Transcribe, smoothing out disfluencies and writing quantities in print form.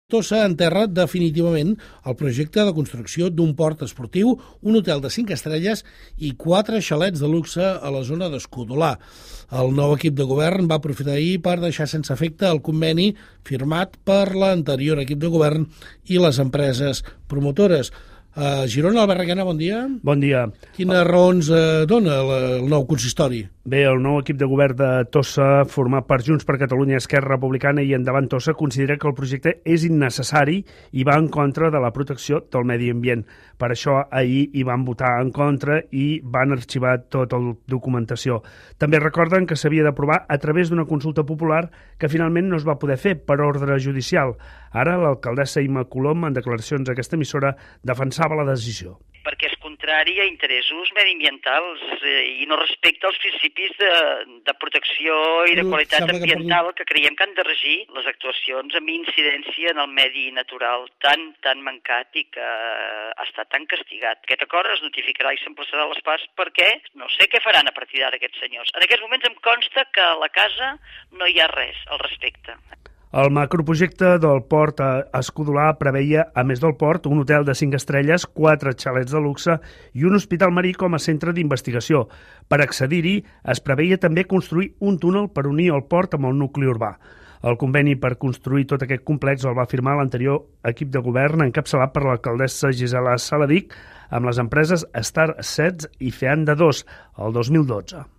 Tossa enterra definitivament el projecte de construcció d'un port esportiu, un hotel de 5 estrelles i 4 xalets de luxe a la zona d'Escudolà. El nou equip de govern va aprofitar ahir per deixar sense efecte el conveni firmat per l'anterior equip de govern i les empreses promotores. A Girona, Albert Requena, bon dia. Bon dia. Quines raons dona el nou consistori? Bé, el nou equip de govern de Tossa, format per Junts per Catalunya, Esquerra Republicana i Endavant Tossa, considera que el projecte és innecessari i va en contra de la protecció del medi ambient. Per això ahir hi van votar en contra i van arxivar tota la documentació. També recorden que s'havia d'aprovar a través d'una consulta popular que finalment no es va poder fer per ordre judicial. Ara l'alcaldessa Imma Colom, en declaracions a aquesta emissora, defensava la decisió. Perquè és contrari a interessos mediambientals i no respecta els principis de protecció i de qualitat ambiental que creiem que han de regir les actuacions amb incidència en el medi natural tan mancat i que ha estat tan castigat. Aquest acord es notificarà i s'emplaçarà a les parts perquè no sé què faran a partir d'ara aquests senyors. En aquests moments em consta que a la casa no hi ha res al respecte. El macroprojecte del port a Escudolà preveia, a més del port, un hotel de 5 estrelles, 4 xalets de luxe i un hospital marí com a centre d'investigació. Per accedir-hi, es preveia també construir un túnel per unir el port amb el nucli urbà. El conveni per construir tot aquest complex el va firmar l'anterior equip de govern encapçalat per l'alcaldessa Gisela Saladic amb les empreses Star Sets i Feanda 2 el 2012.